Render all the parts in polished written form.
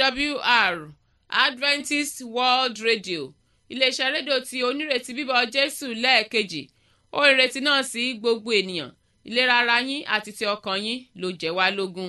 AWR Adventist World Radio iléeṣẹ́ rédíò tí onírètí bíbọ̀ Jésù lẹ́ẹ̀kejì ó ìrètí náà sí gbogbo ènìyàn ìlera ara yín àti ti ọkàn yín ló jẹ́ wá lógún.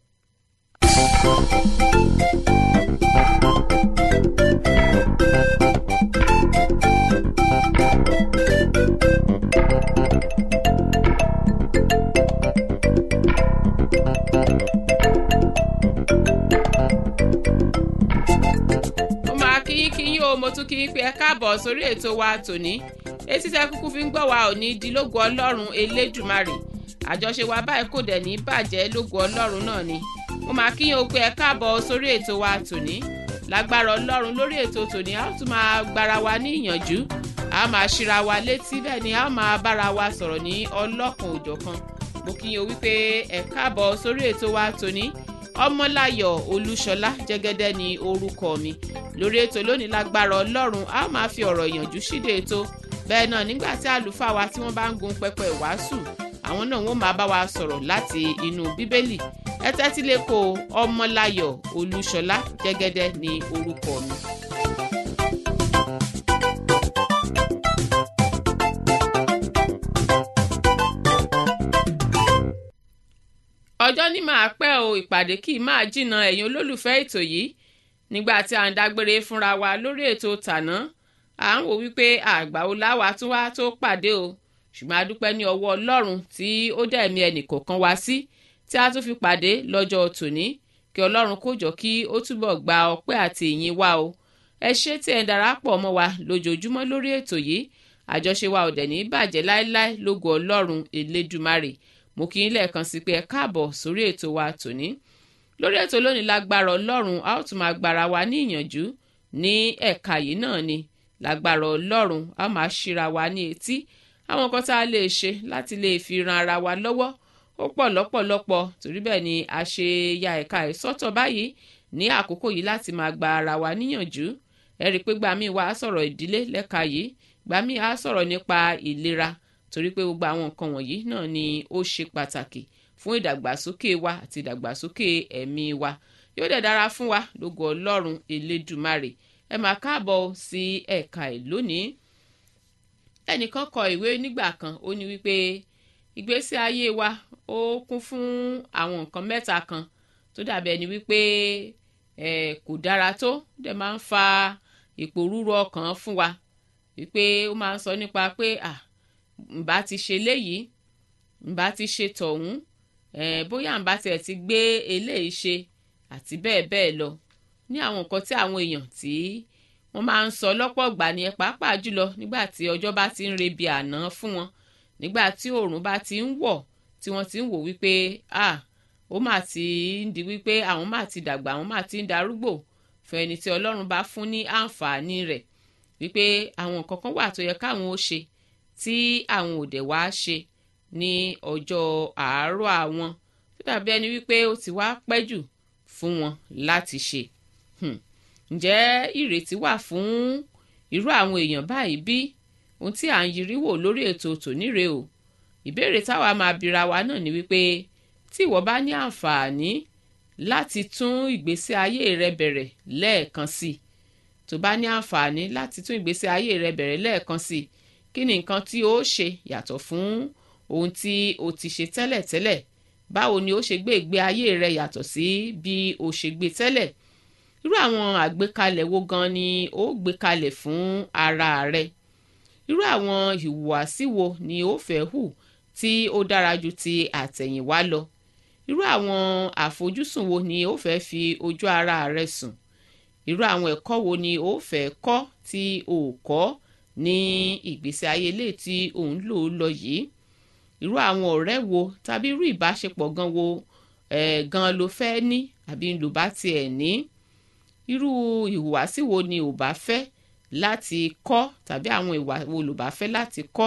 Mo tún kí n pé ẹ káàbọ̀ sórí ètò wa tòní etí tẹ́ kúkú fi ń gbọ́ wa òní di lógo Ọlọ́run Elédùmarè àjọṣe wa báyìí kò dẹ̀ ní bàjẹ́ lógo Ọlọ́run náà ni mo máa kí yín o pé ẹ káàbọ̀ sórí ètò wa tòní lágbára Ọlọ́run lórí ètò tòní a ó tún máa gbára wa ní ìyànjú a máa ṣíra wa létí bẹ́ẹ̀ ni a máa bára wa sọ̀rọ̀ ní ọlọ́kan òjọ̀kan mo kí yín o wípé ẹ káàbọ̀ sórí ètò wa tòní Ọmọláyọ̀ Olúṣọlá Jẹ́gẹ́dẹ́ ni orúkọ mi lórí ètò lónìí lágbára Ọlọ́run a máa fi ọ̀rọ̀ ìyànjú síde ètò bẹ́ẹ̀ náà nígbà tí àlùfáà wa tí wọ́n bá ń gun pẹpẹ ìwàásù àwọn náà wọ́n máa bá wa sọ̀rọ̀ láti inú bíbélì ẹ tẹ́tí lẹ́kọ̀ọ́ Ọmọláyọ̀ Olúṣọlá Jẹ́gẹ́dẹ́ ni orúkọ mi. ọjọ́ ní máa pẹ́ o ìpàdé kì í máa jìnnà ẹ̀yin olólùfẹ́ ètò yìí nígbà tí à ń dágbére fúnra wa lórí ètò tàná à ń wò wípé àgbà wo láwa tún wá tó pàdé o ṣùgbọ́n a dúpẹ́ ní ọwọ́ Ọlọ́run tí ó dá ẹ̀mí ẹnìkọ̀ọ̀kan wá sí tí a tún fi pàdé lọ́jọ́ tòní kí Ọlọ́run kó jọ kí ó túbọ̀ gba ọpẹ́ àti ìyìn wa o ẹ ṣé tí ẹ ń darapọ̀ mọ́ wa lójoojúmọ́ lórí ètò yìí àjọṣe wa ò dẹ̀ ní bàjẹ́ láéláé lógo Ọlọ́run Elédùmarè mo kí yín lẹ́ẹ̀kan sí pé ẹ káàbọ̀ sórí ètò wa tòní lórí ètò lónìí lágbára Ọlọ́run a ó tún máa gbára wa ní ìyànjú ní ẹ̀ka yìí náà ni lágbára Ọlọ́run a máa ṣíra wa ní etí àwọn nǹkan tá a lè ṣe láti lè fi ran ara wa lọ́wọ́ ó pọ̀ lọ́pọ̀lọpọ̀ torí bẹ́ẹ̀ ni a ṣe ya ẹ̀ka ẹ̀ sọ́tọ̀ báyìí ní àkókò yìí láti máa gba ara wa níyànjú ẹ rí i pé gbàmí wa á sọ̀rọ̀ ìdílé lẹ́ka yìí gbàmí á sọ̀rọ̀ nípa ìlera torí pé gbogbo àwọn nǹkan wọ̀nyí náà ni ó ṣe pàtàkì fún ìdàgbàsókè wa àti ìdàgbàsókè ẹ̀mí wa yóò dẹ̀ dára fún wa lógo Ọlọ́run Elédùmarè ẹ máa káàbọ̀ sí ẹ̀ka ẹ̀ lónìí. ẹnìkan kọ ìwé nígbà kan ó ní wípé ìgbésí ayé wa ó kún fún àwọn nǹkan mẹ́ta kan tó dàbí ẹni wípé kò dára tó dẹ̀ máa ń fa ìpòrúru ọkàn fún wa wípé ó máa ń sọ nípa pé ǹbá ti ṣe léyìí ǹbá ti ṣe tọ̀hún bóyá ǹbá tiẹ̀ ti gbé eléyìí ṣe àti bẹ́ẹ̀ bẹ́ẹ̀ lọ ní àwọn nǹkan tí àwọn èèyàn tí wọ́n máa ń sọ lọ́pọ̀ ìgbà ni pàápàá jùlọ nígbà tí ọjọ́ bá ti ń rebi àná fún wọn nígbà tí oòrùn bá ti ń wọ̀ tí wọ́n ti ń wò wípé ó mà ti ń di wípé àwọn mà ti dàgbà àwọn mà ti ń darúgbò fún ẹni tí Ọlọ́run bá fún ní àǹfààní rẹ̀ wípé àwọn nǹkan kan wà tó yẹ káwọn ó ṣe tí àwọn òde wá ṣe ní ọjọ́ àárọ̀ àwọn tó dàbí ẹni wípé ó ti wá pẹ́ jù fún wọn láti ṣe. ǹjẹ́ ìrètí wà fún irú àwọn èèyàn báyìí bí ohun tí à ń yiri wò lórí ètò tòní rèé o ìbéèrè táwa máa bira wa náà ni wípé tí ìwọ bá ní àǹfààní láti tún ìgbésí ayé rẹ bẹ̀rẹ̀ lẹ́ẹ̀kan sí i tó bá ní àǹfààní láti tún ìgbésí ayé rẹ bẹ̀rẹ̀ lẹ́ẹ̀kan sí i kí ni nǹkan tí ó ṣe yàtọ̀ fún ohun tí o ti ṣe tẹ́lẹ̀tẹ́lẹ̀ báwo ni ó ṣe gbé ìgbé ayé rẹ yàtọ̀ sí bí o ṣe gbé tẹ́lẹ̀ irú àwọn àgbékalẹ̀ wo gan ni ó gbé kalẹ̀ fún ara rẹ irú àwọn ìhùwàsí wo ni ó fẹ́ hù tí ó dára ju ti àtẹ̀yìnwá lọ irú àwọn àfojúsùn wo ni ó fẹ́ fi ojú ara rẹ sùn irú àwọn ẹ̀kọ́ wo ni ó fẹ́ kọ́ tí o kọ́ ní ìgbésí ayé ilé tí òun lò lọ yìí irú àwọn ọ̀rẹ́ wo tàbí irú ìbáṣepọ̀ gan wo gan ló fẹ́ ní àbí ló bá tiẹ̀ ní irú ìhùwàsí wo ni ò bá fẹ́ láti kọ́ tàbí àwọn ìwà wo ló bá fẹ́ láti kọ́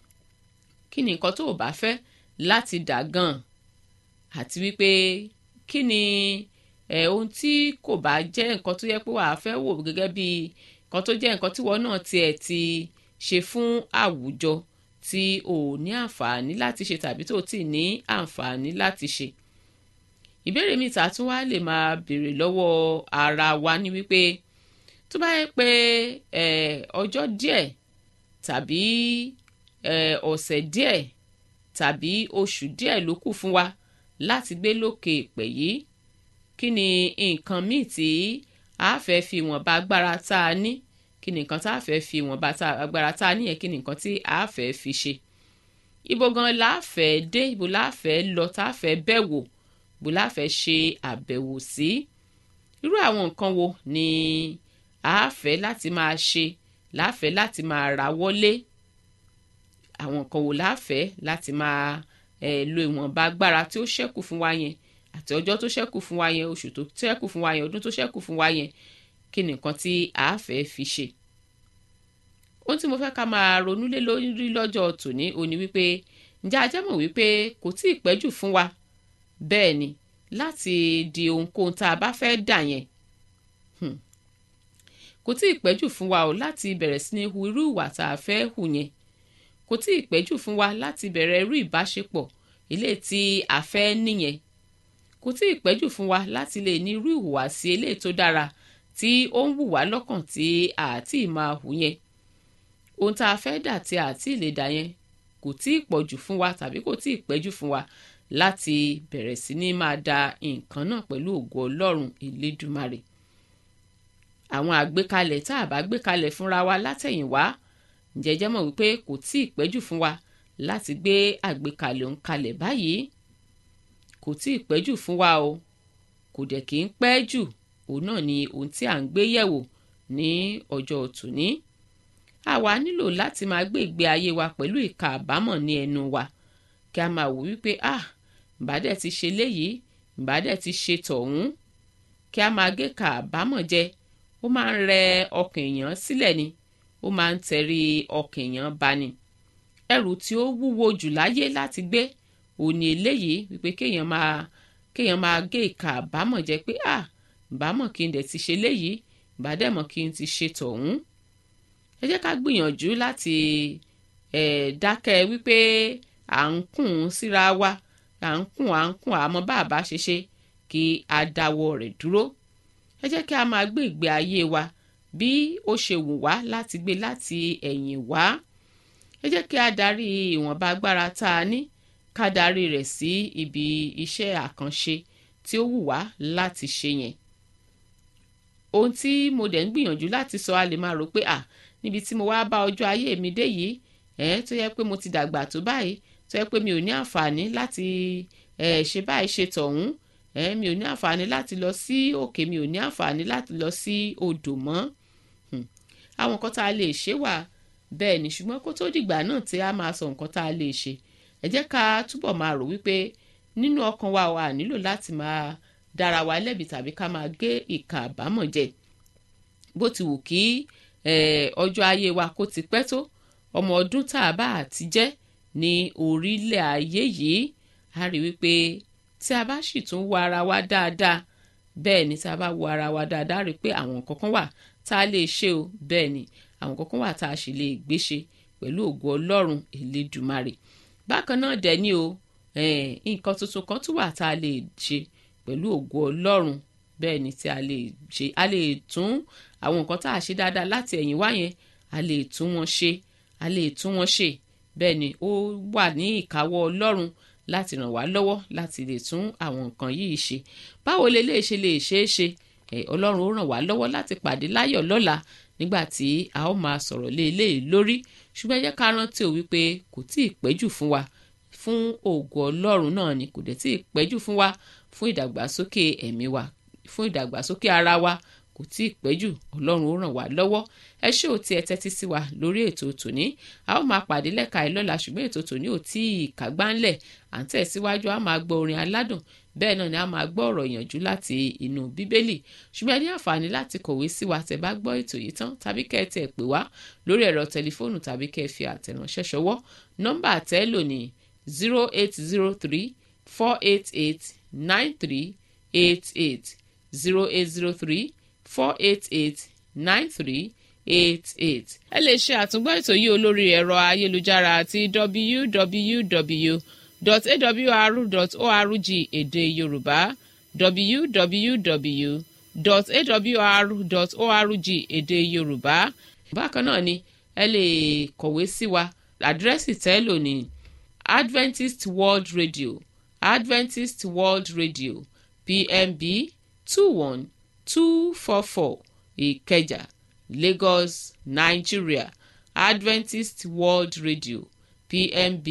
kí ni nǹkan tó ò bá fẹ́ láti dà gan àti wípé kí ni ohun tí kò bá jẹ́ nǹkan tó yẹ pé wàá fẹ́ wò gẹ́gẹ́ bí nǹkan tó jẹ́ nǹkan tí wọ́n náà tiẹ̀ ti ṣe fún àwùjọ tí ò ní àǹfààní láti ṣe tàbí tó ti ní àǹfààní láti ṣe ìbéèrè mi ta tún wá lè máa béèrè lọ́wọ́ ara wa ní wípé tó bá yẹ pé ọjọ́ díẹ̀ tàbí ọ̀sẹ̀ díẹ̀ tàbí oṣù díẹ̀ ló kù fún wa láti gbé lókè èpè yìí, kí ni nǹkan míì tí a fẹ́ fi ìwọ̀nba agbára tá a ní, kí ni nǹkan tá a fẹ́ fi ìwọ̀nba agbára tá a ní yẹn, kí ni nǹkan tí a fẹ́ fi ṣe. Ibo gan la fẹ́ dé, ibo la fẹ́ lọ, tá a fẹ́ bẹ̀ wò, ibo la fẹ́ ṣe àbẹ̀wò sí. Irú àwọn nǹkan wo ni a fẹ́ láti máa ṣe, la fẹ́ láti máa ra wọlé. Àwọn nǹkan wo la fẹ́ láti máa lo ìwọ̀nba agbára tí ó ṣẹ́kù fún wa yẹn, àti ọjọ́ tó ṣẹ́kù fún wa yẹn, oṣù tó ṣẹ́kù fún wa yẹn, ọdún tó ṣẹ́kù fún wa yẹn, kí ni nǹkan tí a fẹ́ fi ṣe. Ohun tí mo fẹ́ ká máa ronú lé lórí lọ́jọ́ tòní ó ní wípé ǹjẹ́ a jẹ́ mọ̀ wípé kò tí ì pẹ́jù fún wa, bẹ́ẹ̀ ni, láti di ohunkóhun tá a bá fẹ́ dà yẹn. Kò tí ì pẹ́jù fún wa o láti bẹ̀rẹ̀ sí ní hu irú ìwà tá a fẹ́ hù yẹn. Kò tí ì pẹ́jù fún wa láti bẹ̀rẹ̀ irú ìbáṣepọ̀ eléyìí tí a fẹ́ níyẹn. Kò tí ì pẹ́jù fún wa láti lè ní irú ìhùwàsí eléyìí tó dára tí ó ń wù wá lọ́kàn tí a ti máa hù yẹn. Ohun tá a fẹ́ dà tí a ti lè dà yẹn kò tí ì pọ̀jù fún wa tàbí kò tí ì pẹ́jù fún wa láti bẹ̀rẹ̀ sí ní máa da nǹkan náà pẹ̀lú ògo Ọlọ́run Elédùmarè. Àwọn àgbékalẹ̀ tá a bá gbé kalẹ̀ fúnra wa látẹ̀yìnwá, ǹjẹ́ jẹ́ mọ̀ wípé kò tí ì pẹ́jù fún wa láti gbé àgbékalẹ̀ òun kalẹ̀ báyìí. Kò tí ì pẹ́jù fún wa o, kò dẹ̀ kí ń pẹ́ jù. Òun náà ni ohun tí à ń gbé yẹ̀wò ní ọjọ́ tòní. Àwa nílò láti máa gbé ìgbé ayé wa pẹ̀lú ìka àbámọ̀ ní ẹnu wa, kí a máa wò wípé ǹbá dẹ̀ ti ṣe léyìí, ǹbá dẹ̀ ti ṣe tọ̀hún. Kí a máa gé ìka àbámọ̀ jẹ, ó máa ń rẹ ọkàn èèyàn sílẹ̀ ni, ó máa ń tẹrí ọkàn èèyàn ba ni. Ẹrù tí ó wúwo jù láyé láti gbé òun ni eléyìí, wípé kéèyàn máa gé ìka àbámọ̀ jẹ pé ǹbá mọ̀ kí n dẹ̀ ti ṣe léyìí, ǹbá dẹ̀ mọ̀ kí n ti ṣe tọ̀hún. Ẹ jẹ́ ká gbìyànjú láti dákẹ́ wípé à ń kùn síra wa, à ń kùn àmọ́ bá a bá ṣe ṣe kí a dáwọ́ rẹ̀ dúró. Ẹ jẹ́ kí a máa gbé ìgbé ayé wa bí ó ṣe wù wá láti gbé láti ẹ̀yìn wá. Ẹ jẹ́ kí a darí ìwọ̀nba agbára tá a ní, ká darí rẹ̀ sí ibi iṣẹ́ àkànṣe tí ó wù wá láti ṣe yẹn. Ohun tí mo dẹ̀ ń gbìyànjú láti sọ, a lè máa rò pé níbi tí mo wá bá ọjọ́ ayé mi dé yìí, tó yẹ pé mo ti dàgbà tó báyìí, tó yẹ pé mi ò ní àǹfààní láti ṣe báyìí ṣe tọ̀hún, mi ò ní àǹfààní láti lọ sí òkè, mi ò ní àǹfààní láti lọ sí odò mọ́. Àwọn nǹkan tá a lè ṣe wà, bẹ́ẹ̀ ni, ṣùgbọ́n kó tó dìgbà náà tí a máa sọ nǹkan tá a lè ṣe, ẹ jẹ́ ká túbọ̀ máa rò wípé nínú ọkàn wa wà nílò láti máa dára wa lẹ́bi tàbí ká máa gé ìka àbámọ̀ jẹ. Bó ti wù kí ọjọ́ ayé wa kó ti pẹ́ tó, ọmọ ọdún tá a bá àti jẹ́ ní orílẹ̀ ayé yìí, a rí wípé tí a bá sì tún wo ara wa dáadáa, bẹ́ẹ̀ ni, tí a bá wo ara wa dáadáa, rí pé àwọn nǹkan kan wà tá a lè ṣe o, bẹ́ẹ̀ ni, àwọn nǹkan kan wà tá a sì lè gbé ṣe pẹ̀lú ògo Ọlọ́run Elédùmarè. Bákan náà dẹ̀ ni o, nǹkan tuntun kan tún wà tá a lè ṣe pẹ̀lú ògo Ọlọ́run, bẹ́ẹ̀ ni, tí a lè ṣe. A lè tún àwọn nǹkan tá a ṣe dáadáa láti ẹ̀yìn wá yẹn, a lè tún wọn ṣe, a lè tún wọn ṣe. Bẹ́ẹ̀ ni, ó wà ní ìkáwọ́ Ọlọ́run láti ràn wá lọ́wọ́ láti lè tún àwọn nǹkan yìí ṣe. Báwo lè ṣe é ṣe? Ọlọ́run ó ràn wá lọ́wọ́ láti pàdé láyọ̀ lọ́la nígbà tí a ó máa sọ̀rọ̀ lé eléyìí lórí. Ṣùgbọ́n ẹ jẹ́ ká rántí o wípé kò tí ì pẹ́jù fún wa, fún ògo Ọlọ́run náà ni, kò dẹ̀ tí ì pẹ́jù fún wa, fún ìdàgbàsókè ẹ̀mí wa, fún ìdàgbàsókè ara wa, kò tí ì pẹ́jù. Ọlọ́run ó ràn wá lọ́wọ́. Ẹ ṣé o tí ẹ tẹ́tí sí wa lórí ètò tòní. A ó máa pàdé lẹ́ka ìlọ́la, ṣùgbọ́n ètò tòní ò tí ì kàgbá ńlẹ̀. À ń tẹ̀síwájú, a máa gbọ́ orin aládùn, bẹ́ẹ̀ náà ni a máa gbọ́ ọ̀rọ̀ ìyànjú láti inú Bíbélì. Ṣùgbọ́n ẹ ní àǹfààní láti kọ̀wé sí wa tẹ́ bá gbọ́ ètò yìí tán, tàbí kẹ́ ẹ tẹ̀ pè wá lórí ẹ̀rọ tẹlifóònù, tàbí kẹ́ ẹ fi àtẹ̀ránṣẹ́ ṣọwọ́. Nọ́mbà àtẹ́ lò ní 0803-488-9388 0803-488-9388. Ẹ lè ṣe àtúngbọ́ ètò yìí olórí ẹ̀rọ ayélujára àti www.awr.org èdè Yorùbá www.awr.org èdè Yorùbá. Bákan náà ni ẹ lè kọ̀wé sí wa. Àdírẹ́sì tẹ́lò ní Adventist World Radio, Adventist World Radio, PMB 21244 Ìkẹjà, Lagos, Nigeria. Adventist World Radio, PMB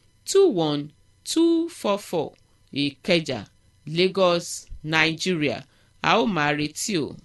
21244 Ìkẹjà, Lagos, Nigeria. A ó máa retí o.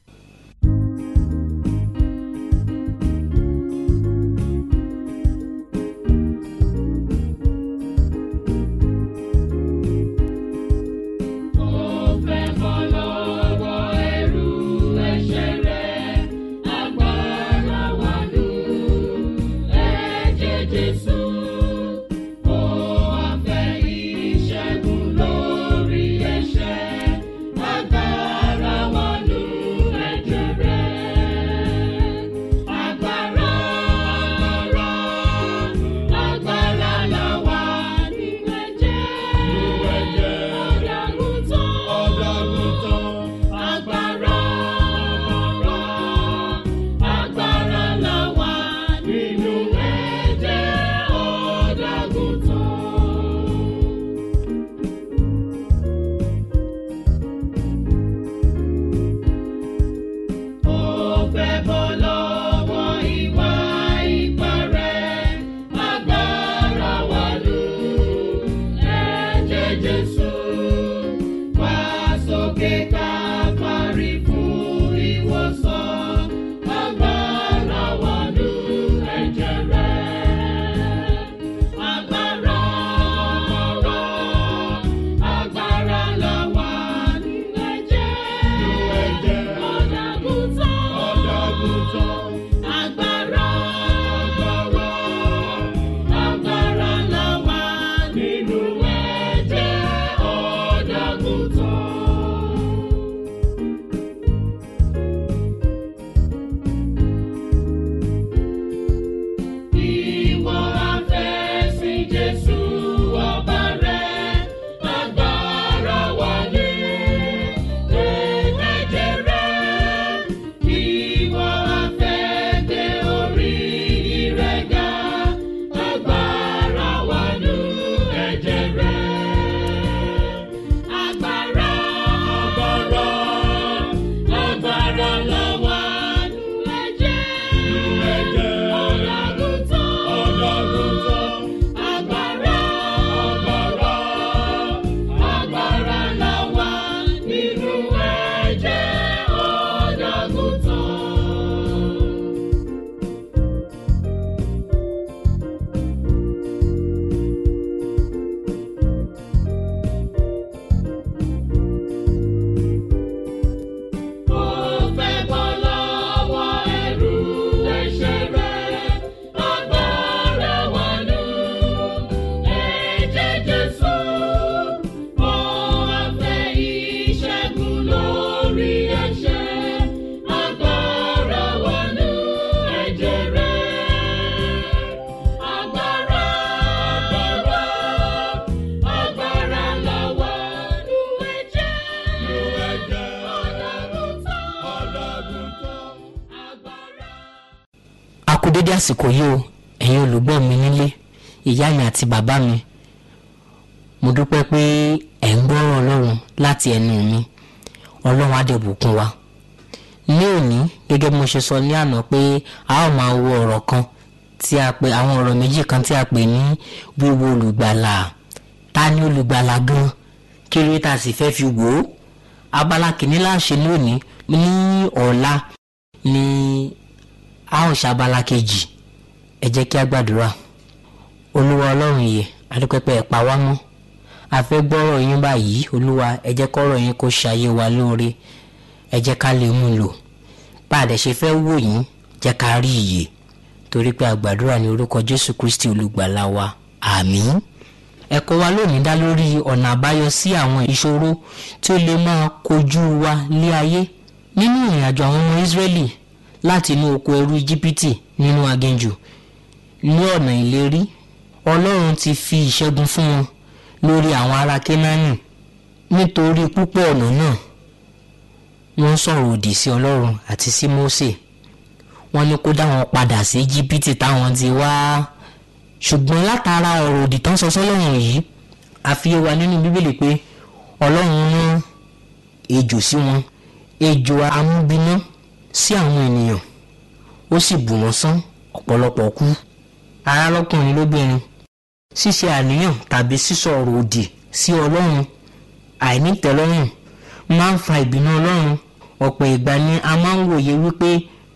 Dédé àsìkò yìí o, ẹ̀yin olùgbọ́ mi nílé, ìyá mi àti bàbá mi, mo dúpẹ́ pé ẹ̀ ń gbọ́rọ̀ Ọlọ́run láti ẹnu mi. Ọlọ́run á dẹ̀ bùkún wa. Ní òní, gẹ́gẹ́ bí mo ṣe sọ ní àná pé a ó máa wo ọ̀rọ̀ kan tí a pè, àwọn ọ̀rọ̀ méjì kan tí a pè ní wíwo olùgbàlà. Ta ni olùgbàlà gan? Kí ló tá sì fẹ́ fi wò ó? Abala kìíní la ṣe lónìí, ní ọ̀la ni a ó ṣàbàlá kejì. Ẹ jẹ́ kí a gbàdúrà. Olúwa Ọlọ́run ìyè, a dúpẹ́ pé ẹ pa wá mọ́. A fẹ́ gbọ́rọ̀ yín báyìí. Olúwa, ẹ jẹ́ kọ́rọ̀ yín kó ṣayé wa lóore. Ẹ jẹ́ ká lè mú lò. Bá a dẹ̀ ṣe fẹ́ wò yín, jẹ́ ká rí ìyè. Torí pé a gbàdúrà ní orúkọ Jésù Kristi olùgbàlà wa. Àmín. Ẹ̀kọ́ wa lónìí dá lórí ọ̀nà àbáyọ sí àwọn ìṣòro tí ó lè máa kojú wa ní ayé. Nínú ìrìnàjò àwọn ọmọ Ísírẹ́lì láti inú oko ẹrú Íjíbítì nínú aginjù ní ọ̀nà ìlérí, Ọlọ́run ti fi ìṣẹ́gun fún wọn lórí àwọn ará Kénáánì. nítorí púpọ̀ ọ̀nà náà wọ́n sọ̀rọ̀ òdì sí Ọlọ́run àti sí Mósè. Wọ́n ní kó dá wọn padà sí Íjíbítì táwọn ti wá. Ṣùgbọ́n látara ọ̀rọ̀ òdì tán sọ sọ́lọ́run yìí, a fi yé wa nínú Bíbélì pé Ọlọ́run rán ejò sí wọn, ejò amúbíná sí àwọn ènìyàn, ó sì bù wọ́n sán, ọ̀pọ̀lọpọ̀ kú. Ará lọ́kùnrin lóbìnrin, ṣíṣe àníyàn tàbí sísọ ọ̀rọ̀ òdì sí Ọlọ́run, àìnítẹ́lọ́rùn máa ń fa ìbínú Ọlọ́run. Ọ̀pọ̀ ìgbà ni a máa ń wòye wípé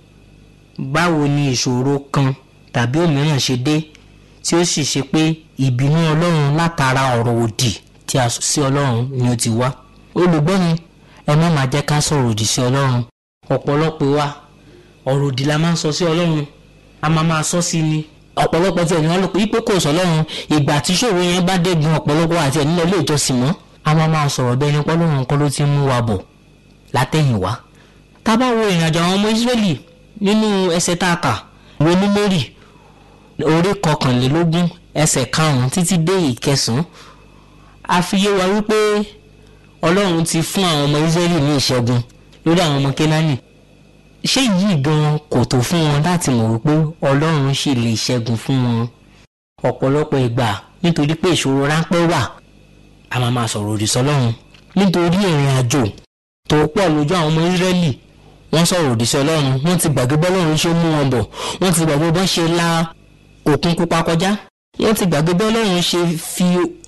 báwo ni ìṣòro kan tàbí òmíràn ṣe dé tí ó sì ṣe pé ìbínú Ọlọ́run látara ọ̀rọ̀ òdì tí a sọ sí Ọlọ́run ni ó ti wá. Olùgbọ́ mi, ẹ má máa jẹ́ ká sọ̀rọ̀ òdì sí Ọlọ́run. Ọ̀pọ̀lọpọ̀ wa ọ̀rọ̀ òdì la máa ń sọ sí Ọlọ́run, a máa sọ sí ni. Ọ̀pọ̀lọpọ̀ tí ẹni wọn lò pé kò sọ Ọlọ́run, ìgbà tí ṣòro yẹn bá dé gan ọ̀pọ̀lọpọ̀ àti ẹni lọ ilé ìjọsìn mọ́, a máa sọ̀rọ̀ bẹ́ẹ̀ ni Ọlọ́run kọ́ ló ti mú wa bọ̀ látẹ̀yìnwá. Tá bá wo ìrìnàjò àwọn ọmọ Ísírẹ́lì nínú ẹsẹ̀ tá a kà wo Númérì orí 21 ẹsẹ̀ 5 títí dé 9, a fi yé wa wípé Ọlọ́run ti fún àwọn ọmọ Ísírẹ́lì ní ìṣẹ́gun lórí àwọn ọmọ Kénáánì. Ṣé yìí gan kò tó fún wọn láti mọ̀ wípé Ọlọ́run sì lè ṣẹ́gun fún wọn? Ọ̀pọ̀lọpọ̀ ìgbà nítorí pé ìṣòro ráńpẹ́ wà, a máa sọ̀rọ̀ òdì sọ́lọ́run. Nítorí ìrìn àjò tó pọ̀ lójú àwọn ọmọ Ísírẹ́lì, wọ́n sọ̀rọ̀ òdì sí Ọlọ́run. Wọ́n ti gbàgbé bọ́lọ́run ṣe mú wọn bọ̀, wọ́n ti gbàgbé bọ́n ṣe la Òkun Pupa kọjá, wọ́n ti gbàgbé bọ́lọ́run ṣe fi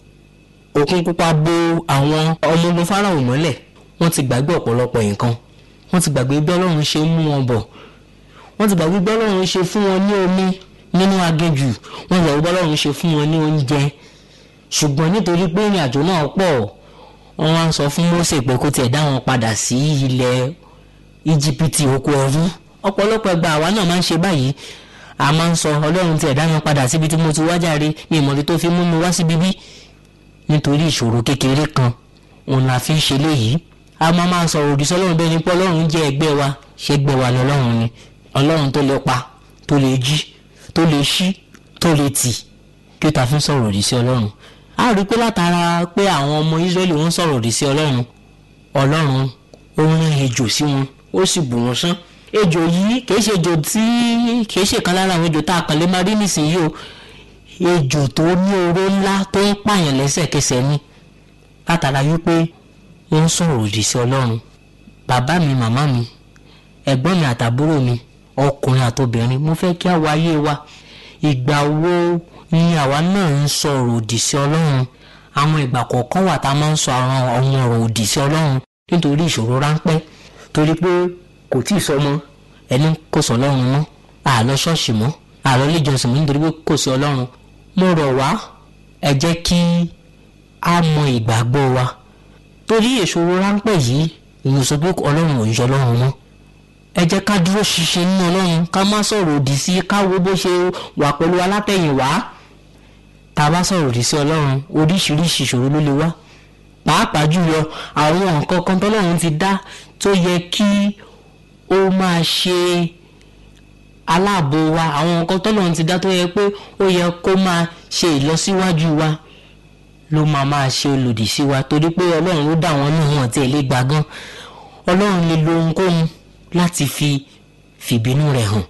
Òkun Pupa bo àwọn ọmọ ogun Fáráò mọ́lẹ̀. Wọ́n ti gbàgbé ọ̀pọ̀lọpọ̀ nǹkan. Wọ́n ti gbàgbé bọ́lọ́run ṣe mú wọn bọ̀, wọ́n ti gbàgbé bọ́lọ́run ṣe fún wọn ní omi nínú aginjù, wọ́n ti gbàgbé bọ́lọ́run ṣe fún wọn ní oúnjẹ. Ṣùgbọ́n nítorí pé ìrìn àjò náà pọ̀, wọ́n wá ń sọ fún Mósè pé kó tiẹ̀ dá wọn padà sí ilẹ̀ Íjíbítì, oko ẹrú. Ọ̀pọ̀lọpọ̀ ìgbà àwa náà máa ń ṣe báyìí. A máa ń sọ Ọlọ́run tiẹ̀ dá wọn padà síbi tí mo ti wá jàre, mi ìmọ̀lẹ́ tó fi mú mi wá síbi bí. Nítorí ìṣòro kékeré kan òun la fi ń ṣe léyìí. A máa sọ̀rọ̀ òdì sọ́lọ́run bẹ́ẹ̀ ni pé Ọlọ́run jẹ́ ẹgbẹ́ wa. Ṣé ẹgbẹ́ wa lọ́lọ́run ni? Ọlọ́run tó lè pa, tó lè jí, tó lè ṣí, tó lè tì, kí ó ta fi ń sọ̀rọ̀ òdì sí Ọlọ́run. A rí pé látara pé àwọn ọmọ Ísírẹ́lì wọ́n sọ̀rọ̀ òdì sí Ọlọ́run, Ọlọ́run ó rán ejò sí wọn, ó sì bù wọ́n sán. Ejò yìí kìí ṣe ejò tí kìí ṣe kan lára àwọn ejò tá a kàn lè máa rí nísìnyí o. Ejò tó ní oró ńlá tó ń pààyàn lẹ́sẹ̀kẹsẹ̀ ni, látara wípé wọ́n sọ̀rọ̀ òdì sí Ọlọ́run. Bàbá mi, màmá mi, ẹ̀gbọ́n mi àtàbúrò mi, ọkùnrin àtobìnrin, mo fẹ́ kí a wáyé wa. Ìgbà wo ni àwa náà ń sọ̀rọ̀ òdì sí Ọlọ́run? Àwọn ìgbà kọ̀ọ̀kan wà tá a máa ń sọ àwọn ọ̀rọ̀ òdì sí Ọlọ́run nítorí ìṣòro ráńpẹ́, torí pé kò tí ì sọmọ ẹni kò sọ Ọlọ́run mọ́, àlọ́ ṣọ́ọ̀ṣì mọ́, àlọ́ ilé ìjọsìn mọ́ nítorí pé kò sí Ọlọ́run. Mo rọ̀ wá, ẹ jẹ́ kí a mọ ìgbàgbọ́ wa, torí ìṣòro ráńpẹ́ yìí ìyẹn sọ pé Ọlọ́run ò ń ṣe Ọlọ́run mọ́. Ẹ jẹ́ ká dúró ṣinṣin nínú Ọlọ́run, ká má sọ̀rọ̀ òdì sí, ká wo bó ṣe wà pẹ̀lú alátẹ̀yìnwá. Tá a bá sọ̀rọ̀ òdì sí Ọlọ́run, oríṣiríṣi ìṣòro ló lè wá. Pàápàá jùlọ àwọn nǹkan kan tọ́lọ́run ti dá tó yẹ kí ó máa ṣe aláàbò wa, àwọn nǹkan tọ́lọ́run ti dá tó yẹ pé ó yẹ kó máa ṣe ìlọsíwájú wa ló máa ṣe olòdì sí wa, torí pé Ọlọ́run ló dá wọn náà wọn tí ẹ lè gbà gan. Ọlọ́run lè lo ohunkóhun láti fi fìbínú rẹ̀ hàn.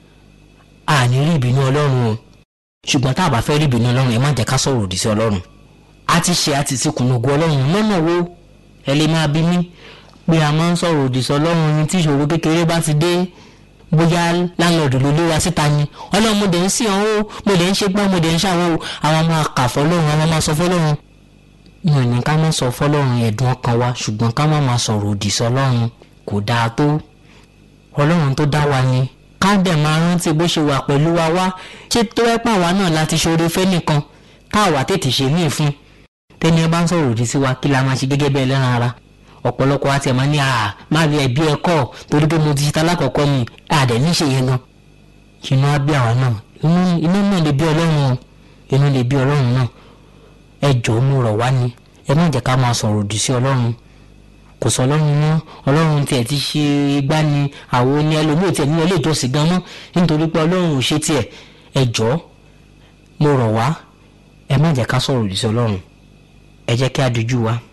A ní rí ìbínú Ọlọ́run o, ṣùgbọ́n tá a bá fẹ́ rí ìbínú Ọlọ́run, ẹ má jẹ́ ká sọ̀rọ̀ òdì sí Ọlọ́run. A ti ṣe àti ti kùnà ògo Ọlọ́run lọ́nà wo? Ẹ lè máa bí mi pé a máa ń sọ̀rọ̀ òdì sí Ọlọ́run ní tí ìṣòro kékeré bá ti dé, bóyá láńlọ́ọ̀dù ló lé wa síta ni. Ọlọ́run mo dẹ̀ ń sìn ọ́ o, mo dẹ̀ ń ṣe gbá, mo dẹ̀ ń ṣàwọ́ o. Àwọn máa kà fọ́lọ́run, àwọn máa sọ fọ́lọ́run. Mi ò ní ká má sọ fọ́lọ́run ẹ̀dùn ọkàn wa, ṣùgbọ́n ká má sọ̀rọ̀ òdì sí Ọlọ́run kò dáa tó. Ọlọ́run tó dá wa ni ká dẹ̀ máa rántí bó ṣe wà pẹ̀lú wa wá. Ṣé tó ẹ́ pà wá náà láti ṣoore fẹ́ nìkan káwa tètè ṣe míì fún? Tẹ́ni ẹ bá ń sọ̀rọ̀ òdì sí wa, kí la máa ṣe gẹ́gẹ́ bẹ́ẹ̀ lẹ́ran ara? Ọ̀pọ̀lọpọ̀ àti ẹ̀ máa ní máa rí ẹbí ẹ̀kọ́ torí pé mo ti ṣe talákọ̀ọ́kọ́ mi, àdẹ̀ níṣe yẹn gan. Inú á bí àwa náà, inú náà lè bí Ọlọ́run o, inú lè bí Ọlọ́run náà. Ẹ jọ̀ọ́ mo rọ̀ wá ni, ẹ má jẹ́ ká máa sọ̀rọ̀ òdì sí Ọlọ́run. Kò sọ Ọlọ́run mọ́, Ọlọ́run tiẹ̀ ti ṣe igbá ni àwọn ní ẹlòmíì tiẹ̀ nínú ilé ìjọsìn gan mọ́ nítorí pé Ọlọ́run ò ṣe tiẹ̀. Ẹ jọ̀ọ́ mo rọ̀ wá, ẹ má jẹ́ ká sọ̀rọ̀ òdì sí Ọlọ́run. Ẹ jẹ́ kí a dojú wa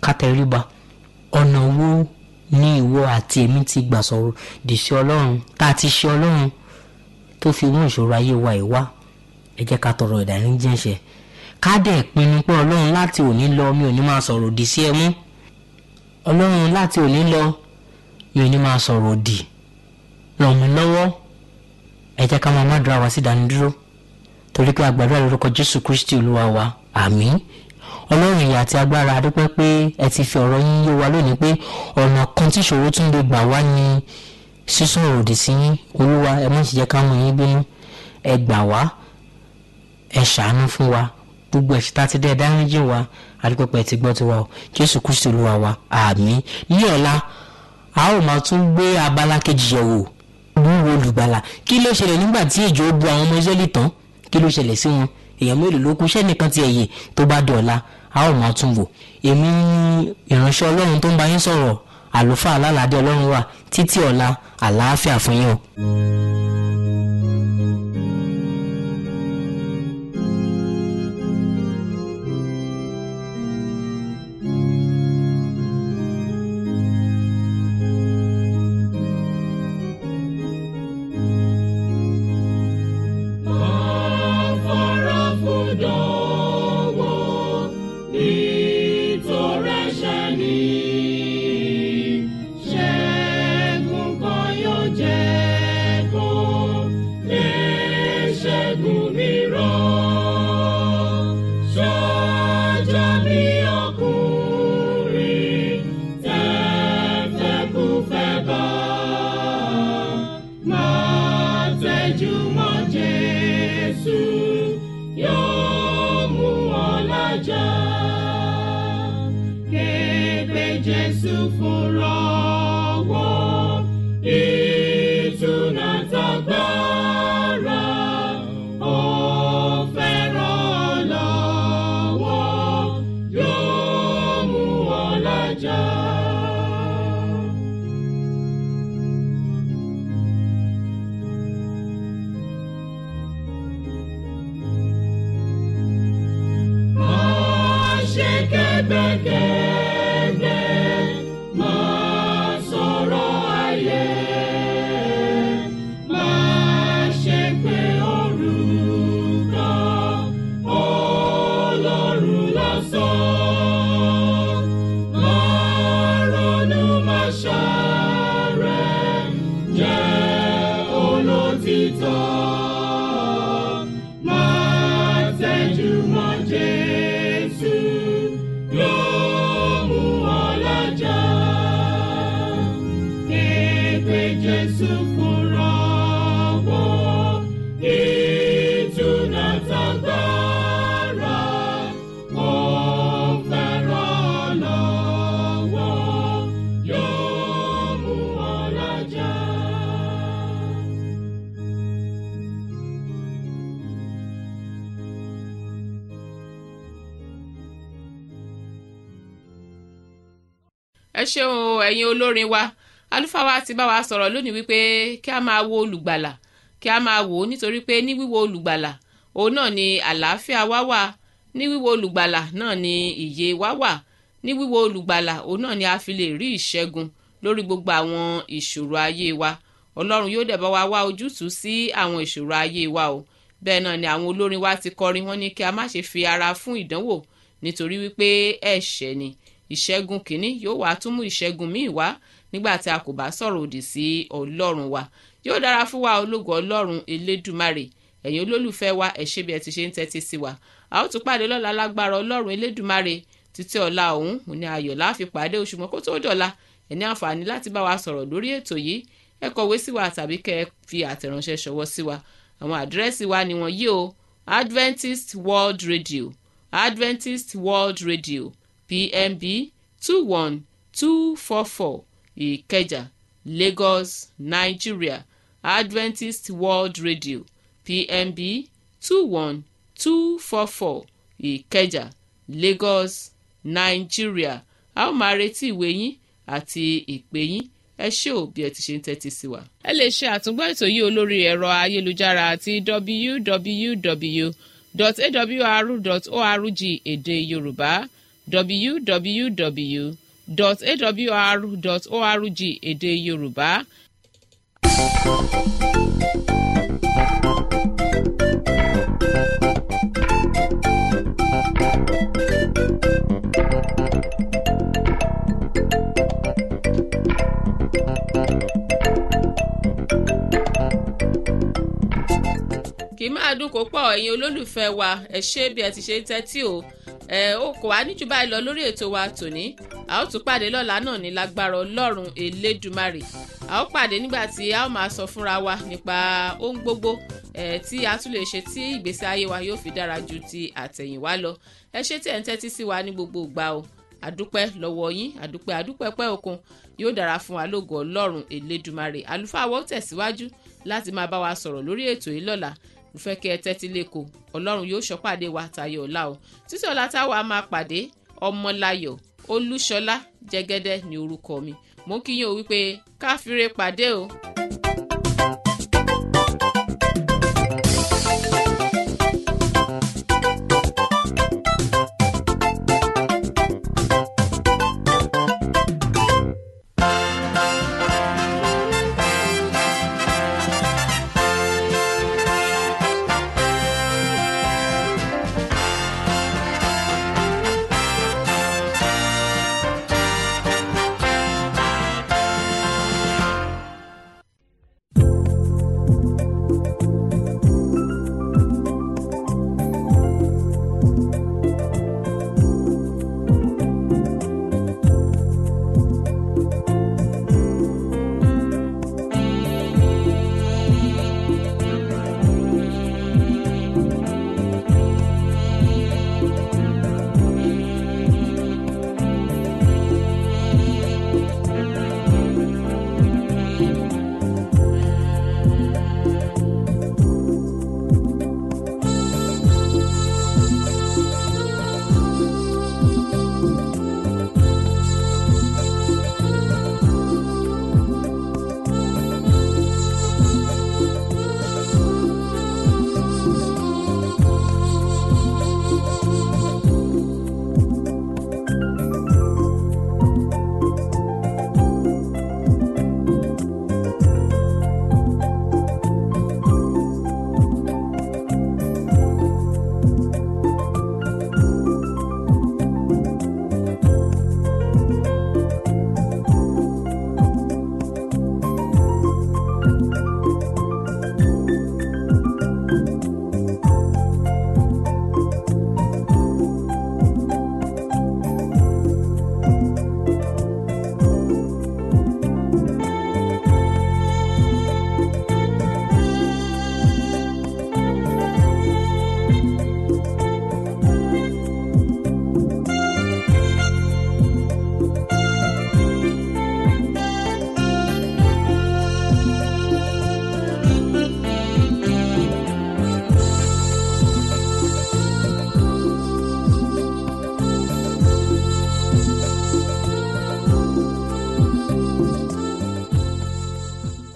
ká tẹríba. Ọ̀nà wo ni ìwọ àti èmi ti gbà sọ̀rọ̀ dì sí Ọlọ́run tá a ti ṣe Ọlọ́run tó fi mú ìṣòro ayé wa ìwá? Ẹ jẹ́ ká tọrọ ìdáríjì ẹ̀ṣẹ̀, ká dẹ̀ pinnu pé Ọlọ́run láti òní lọ mi ò ní máa sọ̀rọ̀ òdì sí ẹ mọ́. Ọlọ́run láti òní lọ mi ò ní máa sọ̀rọ̀ òdì, ràn mí lọ́wọ́. Ẹ jẹ́ ká máa má dúrà wá sí ìdánidúró, torí pé a gbàdúrà lórúkọ Jésù Kristi Olúwa wa, àmín. Ọlọ́run ìyè àti agbára, a dúpẹ́ pé ẹ ti fi ọ̀rọ̀ yín yé wa lónìí pé ọ̀nà kan tí ìṣòro tún lè gbà wá ní sísọ̀rọ̀ òdì sí yín. Olúwa, ẹ má ṣe jẹ́ ká mú yín bínú, ẹ gbà wá, ẹ ṣàánú fún wa. Gbogbo ẹ̀ṣẹ̀ tá ti dẹ́ dáríjì wa, a dúpẹ́ pé ẹ ti gbọ́ tiwa o. Jésù Kristi Olúwa wa, àmín. Ní ọ̀la a ó máa tún gbé abala kejì yẹ̀wò, wíwo olùgbàlà. Kí ló ṣẹlẹ̀ nígbà tí ejò bu àwọn ọmọ Ísírẹ́lì tán? Kí ló ṣẹlẹ̀ sí wọn? Èèyàn mélòó ló kú? Ṣé nìkan ti ẹ̀yẹ? Tó bá di ọ̀la a ó máa tún wò. Èmi ìránṣẹ́ Ọlọ́run tó ń bá yín sọ̀rọ̀, àlùfáà Alálàdé Ọlọ́run wà. Títí ọ̀la, àlàáfíà fún yín o. Ẹ ṣeun ẹ̀yin olórin wa. Àlùfáà wa ti bá wa sọ̀rọ̀ lónìí wípé kí a máa wo olùgbàlà, kí a máa wò ó nítorí pé ní wíwo olùgbàlà òun náà ni àlàáfíà wa wà, ní wíwo olùgbàlà náà ni ìyè wa wà, ní wíwo olùgbàlà òun náà ni a fi lè rí ìṣẹ́gun lórí gbogbo àwọn ìṣòro ayé wa. Ọlọ́run yóò dẹ̀ bá wa wá ojútùú sí àwọn ìṣòro ayé wa o. Bẹ́ẹ̀ náà ni àwọn olórin wa ti kọrin, wọ́n ní kí a má ṣe fi ara fún ìdánwò nítorí wípé ẹ̀ṣẹ̀ ni. Ìṣẹ́gun kìíní yóò wá tún mú ìṣẹ́gun míì wá nígbà tí a kò bá sọ̀rọ̀ òdì sí Ọlọ́run wa. Yóò dára fún wa, ológo Ọlọ́run Elédùmarè. Ẹ̀yin olólùfẹ́ wa, ẹ ṣé bí ẹ ti ṣe ń tẹ́tí sí wa. A ó tún pàdé lọ́la lágbára Ọlọ́run Elédùmarè. Títí ọ̀la òun ní ayọ̀ la fi pàdé, ṣùgbọ́n kó tó dọ̀la ẹ ní àǹfààní láti bá wa sọ̀rọ̀ lórí ètò yìí. Ẹ kọ̀wé sí wa tàbí kẹ́ ẹ fi àtẹ̀ránṣẹ́ ṣọwọ́ sí wa. Àwọn àdírẹ́sì wa ni wọ̀nyí o: Adventist World Radio, Adventist World Radio, PMB 21244, Ìkẹjà, Lagos, Nigeria. Adventist World Radio, PMB 21244, Ìkẹjà, Lagos, Nigeria. A ó máa retí ìwé yín àti ìpè yín. Ẹ ṣé o bí ẹ ti ṣe ń tẹ́tí sí wa. Ẹ lè ṣe àtúngbọ́ ètò yìí olórí ẹ̀rọ ayélujára àti www.awr.org èdè Yorùbá www.awr.org èdè Yorùbá. kì í máa dùn kó pọ̀ ẹ̀yin olólùfẹ́ wa ẹ ṣé bí ẹ ti ṣe ń tẹ́tí o ó kò wá ní jù báyìí lọ lórí ètò wa tòní a ó tún pàdé lọ́la náà ní lágbára Ọlọ́run Elédùmarè a ó pàdé nígbà tí a ó máa sọ fúnra wa nípa ohun gbogbo tí a tún lè ṣe tí ìgbésí ayé wa yóò fi dára ju ti àtẹ̀yìnwá lọ ẹ ṣé tí ẹ̀ ń tẹ́tí sí wa ní gbogbo ìgbà o àdúpẹ́ lọ́wọ́ yín àdúpẹ́ pẹ́ òkun yóò dára fún wa lógo Ọlọ́run Elédùmarè àlùfáà wa ó tẹ̀síwájú láti máa bá wa sọ̀rọ̀ lórí ètò yìí lọ́la mo fẹ́ kí ẹ tẹ́tí lẹ́kọ̀ọ́ Ọlọ́run yóò ṣọ́pàdé wa tayọ ọ̀la o títí ọ̀la táwa máa pàdé Ọmọláyọ̀ Olúṣọlá Jẹ́gẹ́dẹ́ ní orúkọ mi mo kí yín o wípé káfíńre pàdé o.